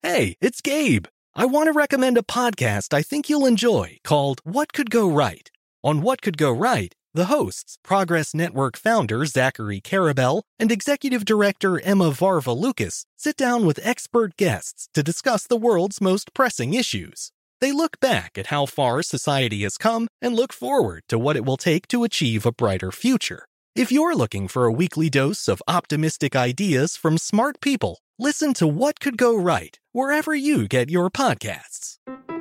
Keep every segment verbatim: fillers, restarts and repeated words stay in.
Hey, it's Gabe. I want to recommend a podcast I think you'll enjoy called What Could Go Right. On What Could Go Right, the hosts, Progress Network founder Zachary Karabell and executive director Emma Varva-Lucas, sit down with expert guests to discuss the world's most pressing issues. They look back at how far society has come and look forward to what it will take to achieve a brighter future. If you're looking for a weekly dose of optimistic ideas from smart people, listen to What Could Go Right wherever you get your podcasts.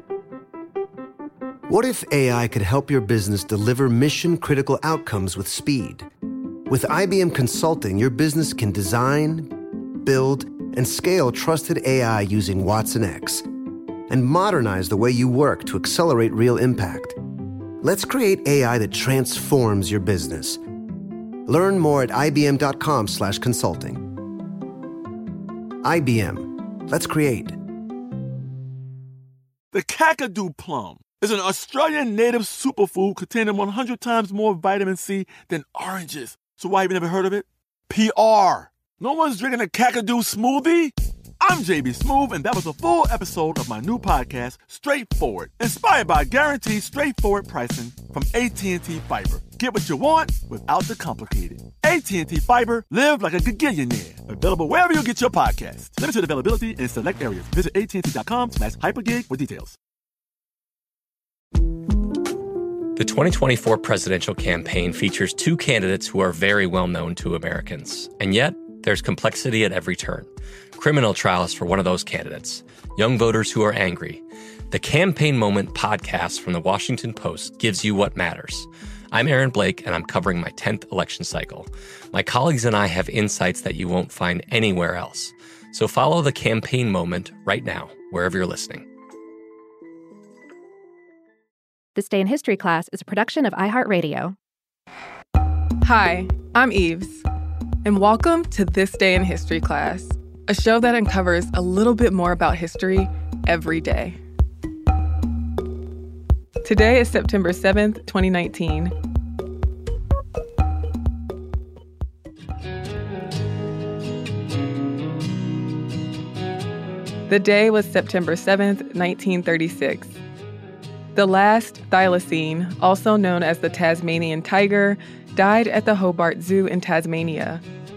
What if A I could help your business deliver mission-critical outcomes with speed? With I B M Consulting, your business can design, build, and scale trusted A I using Watson X, and modernize the way you work to accelerate real impact. Let's create A I that transforms your business. Learn more at ibm.com slash consulting. I B M. Let's create. The Kakadu plum is an Australian native superfood containing one hundred times more vitamin C than oranges. So why have you never heard of it? P R. No one's drinking a Kakadu smoothie? I'm J B Smoove, and that was a full episode of my new podcast, Straightforward, inspired by guaranteed straightforward pricing from A T and T Fiber. Get what you want without the complicated. A T and T Fiber, live like a gigillionaire. Available wherever you get your podcasts. Limited availability in select areas. Visit att.com slash hypergig for details. The twenty twenty-four presidential campaign features two candidates who are very well known to Americans. And yet, there's complexity at every turn. Criminal trials for one of those candidates. Young voters who are angry. The Campaign Moment podcast from the Washington Post gives you what matters. I'm Aaron Blake, and I'm covering my tenth election cycle. My colleagues and I have insights that you won't find anywhere else. So follow The Campaign Moment right now, wherever you're listening. This Day in History Class is a production of iHeartRadio. Hi, I'm Eves, and welcome to This Day in History Class, a show that uncovers a little bit more about history every day. Today is September seventh, twenty nineteen. The day was September seventh, nineteen thirty-six. The last thylacine, also known as the Tasmanian tiger, died at the Hobart Zoo in Tasmania.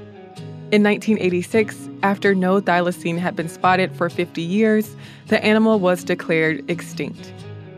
In nineteen eighty-six, after no thylacine had been spotted for fifty years, the animal was declared extinct.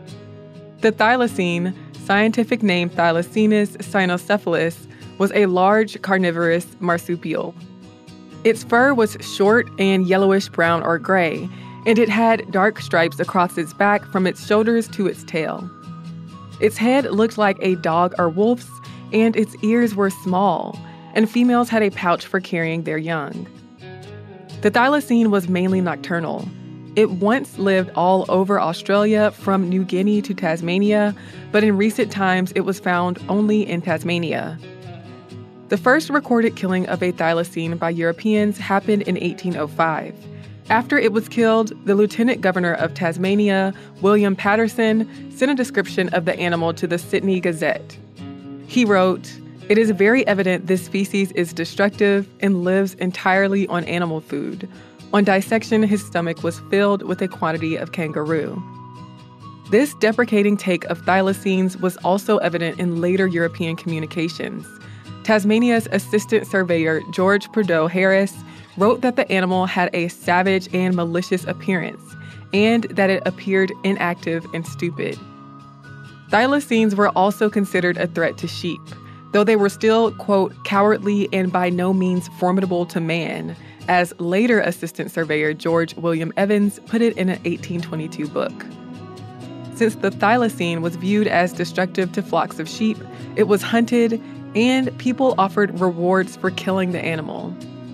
The thylacine, scientific name Thylacinus cynocephalus, was a large carnivorous marsupial. Its fur was short and yellowish-brown or gray, and it had dark stripes across its back from its shoulders to its tail. Its head looked like a dog or wolf's, and its ears were small, and females had a pouch for carrying their young. The thylacine was mainly nocturnal. It once lived all over Australia from New Guinea to Tasmania, but in recent times it was found only in Tasmania. The first recorded killing of a thylacine by Europeans happened in eighteen oh five. After it was killed, the Lieutenant Governor of Tasmania, William Patterson, sent a description of the animal to the Sydney Gazette. He wrote, "It is very evident this species is destructive and lives entirely on animal food. On dissection, his stomach was filled with a quantity of kangaroo." This deprecating take of thylacines was also evident in later European communications. Tasmania's assistant surveyor, George Prideaux Harris, wrote that the animal had a savage and malicious appearance, and that it appeared inactive and stupid. Thylacines were also considered a threat to sheep, though they were still, quote, cowardly and by no means formidable to man, as later assistant surveyor George William Evans put it in an eighteen twenty-two book. Since the thylacine was viewed as destructive to flocks of sheep, it was hunted, and people offered rewards for killing the animal.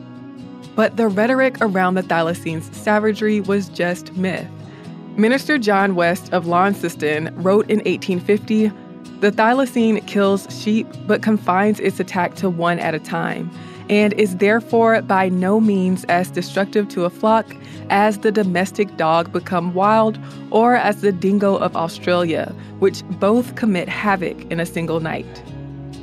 But the rhetoric around the thylacine's savagery was just myth. Minister John West of Launceston wrote in eighteen fifty, "The thylacine kills sheep but confines its attack to one at a time, and is therefore by no means as destructive to a flock as the domestic dog become wild or as the dingo of Australia, which both commit havoc in a single night."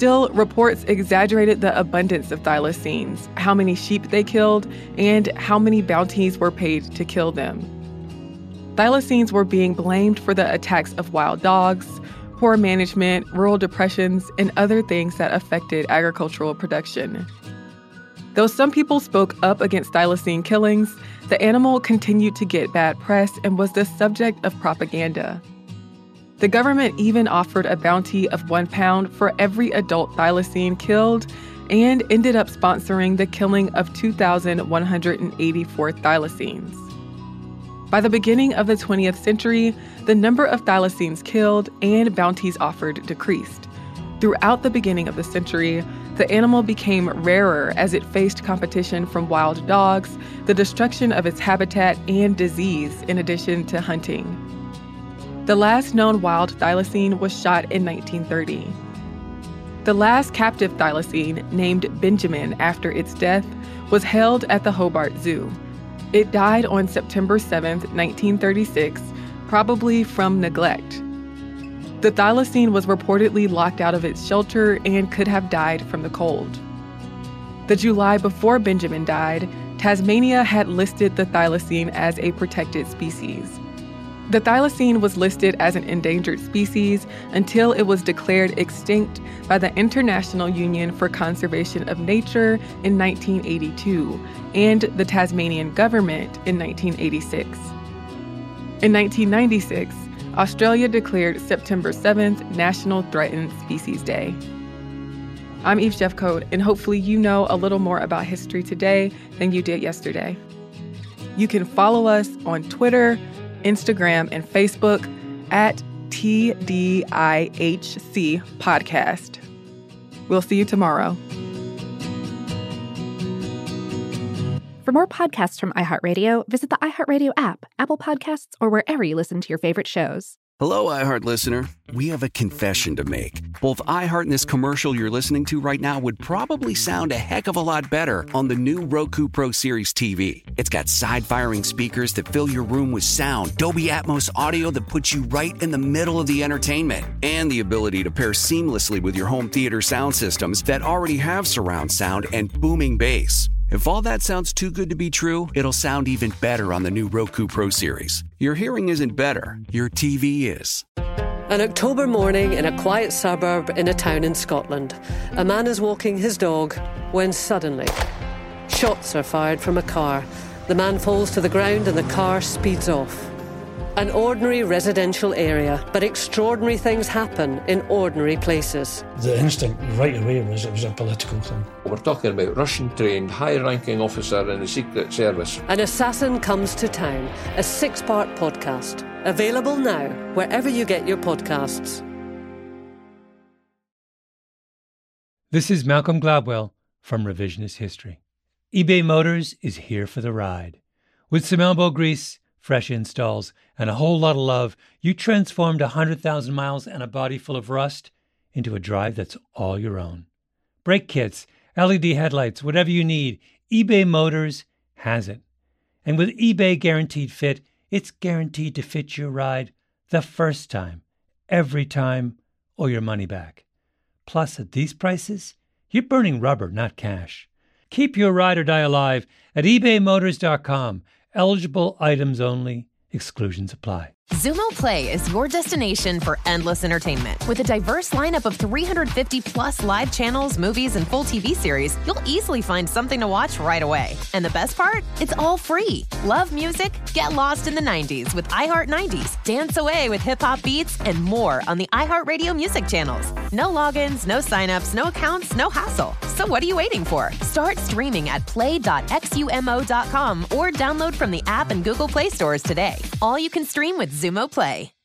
Still, reports exaggerated the abundance of thylacines, how many sheep they killed, and how many bounties were paid to kill them. Thylacines were being blamed for the attacks of wild dogs, poor management, rural depressions, and other things that affected agricultural production. Though some people spoke up against thylacine killings, the animal continued to get bad press and was the subject of propaganda. The government even offered a bounty of one pound for every adult thylacine killed and ended up sponsoring the killing of two thousand one hundred eighty-four thylacines. By the beginning of the twentieth century, the number of thylacines killed and bounties offered decreased. Throughout the beginning of the century, the animal became rarer as it faced competition from wild dogs, the destruction of its habitat, and disease, in addition to hunting. The last known wild thylacine was shot in nineteen thirty. The last captive thylacine, named Benjamin after its death, was held at the Hobart Zoo. It died on September seventh, nineteen thirty-six, probably from neglect. The thylacine was reportedly locked out of its shelter and could have died from the cold. The July before Benjamin died, Tasmania had listed the thylacine as a protected species. The thylacine was listed as an endangered species until it was declared extinct by the International Union for Conservation of Nature in nineteen eighty-two and the Tasmanian government in nineteen eighty-six. In nineteen ninety-six, Australia declared September seventh National Threatened Species Day. I'm Eve Jeffcoat, and hopefully you know a little more about history today than you did yesterday. You can follow us on Twitter, Instagram, and Facebook at T D I H C Podcast. We'll see you tomorrow. For more podcasts from iHeartRadio, visit the iHeartRadio app, Apple Podcasts, or wherever you listen to your favorite shows. Hello, iHeart listener. We have a confession to make. Both iHeart and this commercial you're listening to right now would probably sound a heck of a lot better on the new Roku Pro Series T V. It's got side-firing speakers that fill your room with sound, Dolby Atmos audio that puts you right in the middle of the entertainment, and the ability to pair seamlessly with your home theater sound systems that already have surround sound and booming bass. If all that sounds too good to be true, it'll sound even better on the new Roku Pro Series. Your hearing isn't better, your T V is. An October morning in a quiet suburb in a town in Scotland. A man is walking his dog when suddenly, shots are fired from a car. The man falls to the ground and the car speeds off. An ordinary residential area, but extraordinary things happen in ordinary places. The instinct right away was it was a political thing. We're talking about Russian-trained, high-ranking officer in the Secret Service. An Assassin Comes to Town, a six-part podcast. Available now, wherever you get your podcasts. This is Malcolm Gladwell from Revisionist History. eBay Motors is here for the ride. With some elbow grease, fresh installs, and a whole lot of love, you transformed one hundred thousand miles and a body full of rust into a drive that's all your own. Brake kits, L E D headlights, whatever you need, eBay Motors has it. And with eBay Guaranteed Fit, it's guaranteed to fit your ride the first time, every time, or your money back. Plus, at these prices, you're burning rubber, not cash. Keep your ride or die alive at ebay motors dot com. Eligible items only. Exclusions apply. Xumo Play is your destination for endless entertainment. With a diverse lineup of three hundred fifty plus live channels, movies, and full T V series, you'll easily find something to watch right away. And the best part? It's all free. Love music? Get lost in the nineties with iHeart nineties. Dance away with hip-hop beats and more on the iHeartRadio music channels. No logins, no signups, no accounts, no hassle. So what are you waiting for? Start streaming at play dot xumo dot com or download from the app and Google Play stores today. All you can stream with Xumo Play.